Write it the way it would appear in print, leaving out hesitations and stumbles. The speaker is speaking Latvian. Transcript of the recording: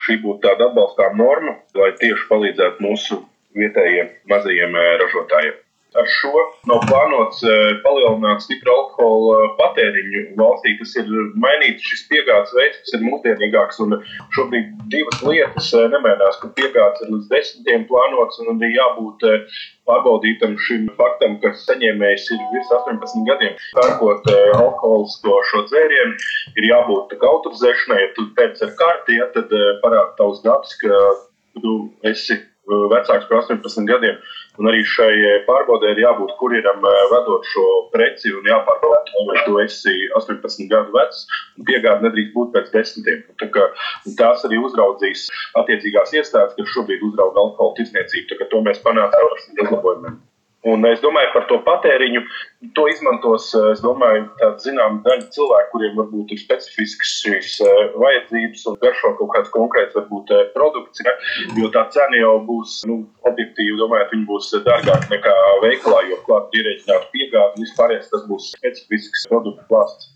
šī būtu tāda atbalstām norma, lai tieši palīdzētu mūsu vietējiem mazajiem ražotājiem. Ar šo nav plānots palielināt stipru alkohola patēriņu valstī. Tas ir mainīts šis piegādes veids, kas ir mūsdienīgāks. Un šobrīd divas lietas nemainās, ka piegādes ir līdz 10 plānots un arī jābūt pārbaudītam šim faktam, ka saņēmējs ir virs 18 gadiem. Pērkot alkoholisko šo dzērienu, ir jābūt autorizēšanai. Ja tu pēc ar karti, tad parāda tavs datus, ka tu esi vecāks par 18 gadiem. Un arī šai pārbaudē ir jābūt kurjeram vedot šo preci un jāpārbauda, vai tu esi 18 gadu vecs un piegāde nedrīkst būt pēc 10. Tās arī uzraudzīs attiecīgās iestādes, kas šobrīd uzrauga alkohola tirdzniecību. To mēs panācām ar uzlabojumiem. Un es domāju, par to patēriņu, to izmantos, es domāju, tāda zināma daļa cilvēku, kuriem varbūt ir specifiskas šīs vajadzības un garšo kaut kāds konkrēts varbūt produkts, jo tā cena jau būs, objektīvi domājot, viņi būs dārgāk nekā veikalā, jo klāt ierēķināt piegādi un vispārējais tas būs specifisks produktu klāsts.